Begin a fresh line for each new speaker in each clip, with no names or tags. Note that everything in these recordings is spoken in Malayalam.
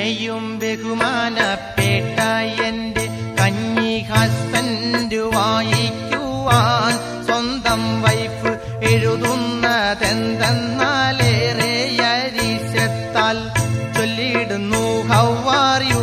എന്നെയും ബഹുമാനപ്പെട്ട എന്റെ കഞ്ഞി ഹസ്ബൻഡ് വായിക്കുവാൻ സ്വന്തം വൈഫ് എഴുതുന്നതെന്തെന്നാലേറെ അരിശത്താൽ ചൊല്ലിടുന്നു ഹൗ ആർ യു.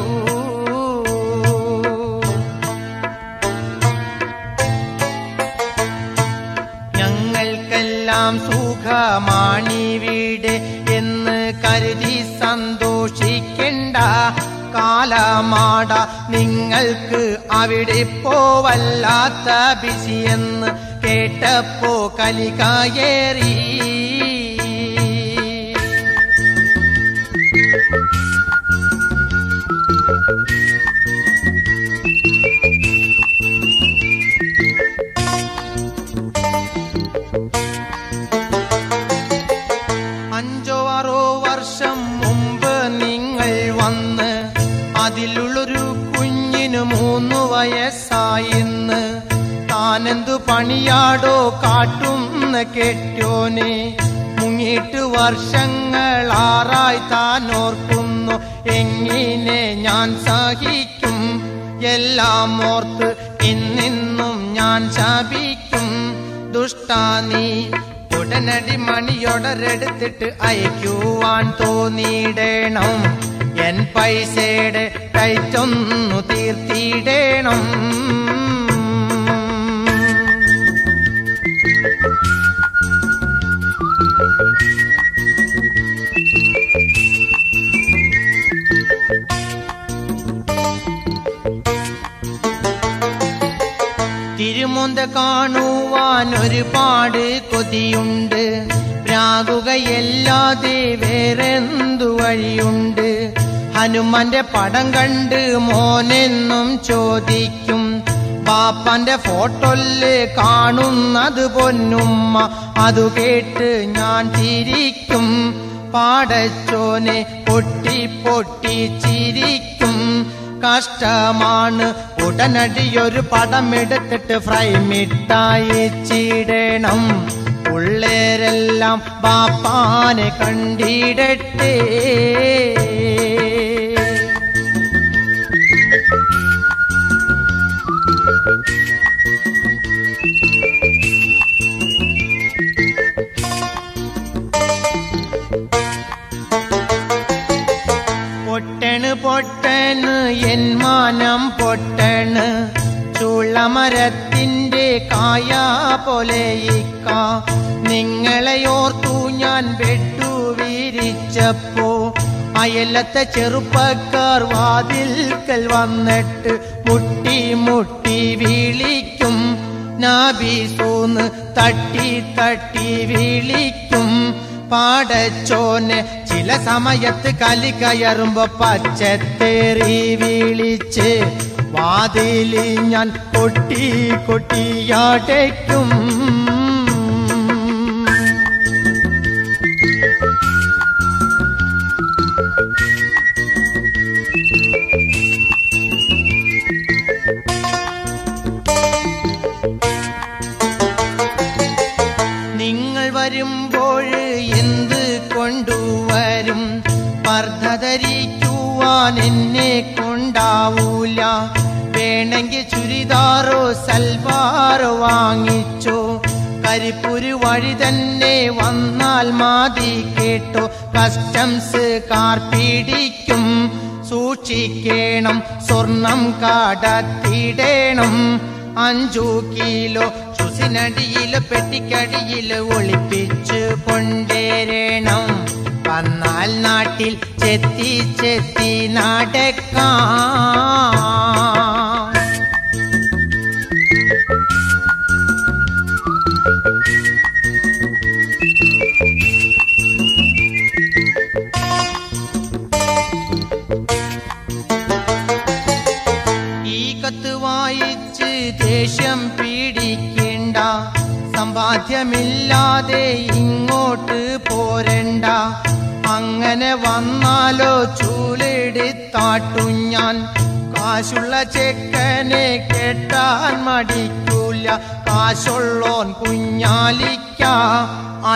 ഞങ്ങൾക്കെല്ലാം സുഖമാണിവിടെ എന്ന് കരുതി സന്തോഷിക്കണ്ട. കാലമാട നിങ്ങൾക്ക് അവിടെ പോവല്ലാത്ത ബിസിയെന്ന് കേട്ടപ്പോ കലികായേറി. അതിലുള്ളൊരു കുഞ്ഞിന് 3 വയസ്സായിന്ന്. താനെന്തു പണിയാടോ കാട്ടുന്ന കെട്യോനെ. മുങ്ങിയിട്ട് വർഷങ്ങളാറായി താൻ ഓർക്കുന്നു. എങ്ങനെ ഞാൻ സഹിക്കും എല്ലാം ഓർത്ത് ഇന്നിന്നും ഞാൻ ശപിക്കും. ദുഷ്ടാ നീ ഉടനടി മണിയോടരെടുത്തിട്ട് അയക്കുവാൻ തോന്നിയിടണം. എൻ പൈസയുടെ കയറ്റൊന്നു തീർത്തിടണം. തിരുമൊന്ത കാണുവാൻ ഒരുപാട് കൊതിയുണ്ട്. പ്രാകുകയല്ലാതെ വേറെന്തു വഴിയുണ്ട്. ഹനുമാന്റെ പടം കണ്ട് മോനെന്നും ചോദിക്കും. ബാപ്പന്റെ ഫോട്ടോല് കാണുന്നത് പൊന്നുമ്മ. അതു കേട്ട് ഞാൻ ചിരിക്കും. പാടച്ചോനെ പൊട്ടി പൊട്ടി ചിരിക്കും. കഷ്ടമാണ്. ഉടനടിയൊരു പടമെടുത്തിട്ട് ഫ്രൈമിട്ടയച്ചിടണം. പിള്ളേരെല്ലാം ബാപ്പാനെ കണ്ടിടട്ടെ. പൊട്ടണ് പൊട്ടണ് എൻ മാനം പൊട്ടണ്. ചുളമരത്തിന്റെ കായ പോലെ ഇക്ക. നിങ്ങളെയോർത്തു ഞാൻ ബെഡു വിരിച്ചപ്പോ അയലത്തെ ചെറുപ്പക്കാർ വാതിൽക്കൽ വന്നിട്ട് മുട്ടി മുട്ടി വിളിക്കും. നാബീസൂന്ന് തട്ടി തട്ടി വിളിക്കും. പാടച്ചോനെ ചില സമയത്ത് കലി കയറുമ്പോ പച്ചത്തേറി വിളിച്ച് വാതിലി ഞാൻ കൊട്ടി കൊട്ടിയാടയ്ക്കും. നിങ്ങൾ വരുമ്പോൾ എന്ത് കൊണ്ടുവരും? പർദ്ദ ധരിക്കുവാൻ എന്നെ കൊണ്ടാവൂല. വേണമെങ്കിൽ ചുരിദാറോ സൽവാറോ വാങ്ങിച്ചോ. കരിപ്പൂര് വഴി തന്നെ വന്നാൽ മതി കേട്ടോ. കസ്റ്റംസ് കാർ പിടിക്കും. സൂക്ഷിക്കണം, സ്വർണം കടത്തിടണം. 5 കിലോ ചുസിനടിയില് പെട്ടിക്കടിയില് ഒളിപ്പിച്ച് കൊണ്ടുവരണം. വന്നാൽ നാട്ടിൽ ചെത്തി ചെത്തി നടക്കാം. ഈ കത്ത് വായിച്ച് ദേഷ്യം പീഡിക്കേണ്ട. സമ്പാദ്യമില്ലാതെ ഇങ്ങോട്ട് പോരണ്ട. അങ്ങനെ വന്നാലോ ചൂലെടുത്താട്ടും ഞാൻ. കാശുള്ള ചെക്കനെ കെട്ടാൻ മടിക്കൂല. കാശുള്ളോൻ കുഞ്ഞാലിക്ക.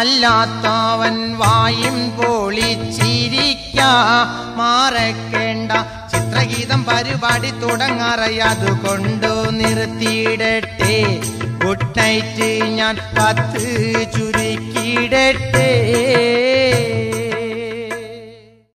അല്ലാത്തവൻ വായും പൊളിച്ചിരിക്ക. മാറക്കേണ്ട പോരണ്ട. ചിത്രഗീതം പരിപാടി തുടങ്ങാറയാതുകൊണ്ടു നിർത്തിയിടട്ടെ. ഗുഡ് നൈറ്റ് ഞാൻ കത്ത് ചുരുക്കിയിടട്ടെ.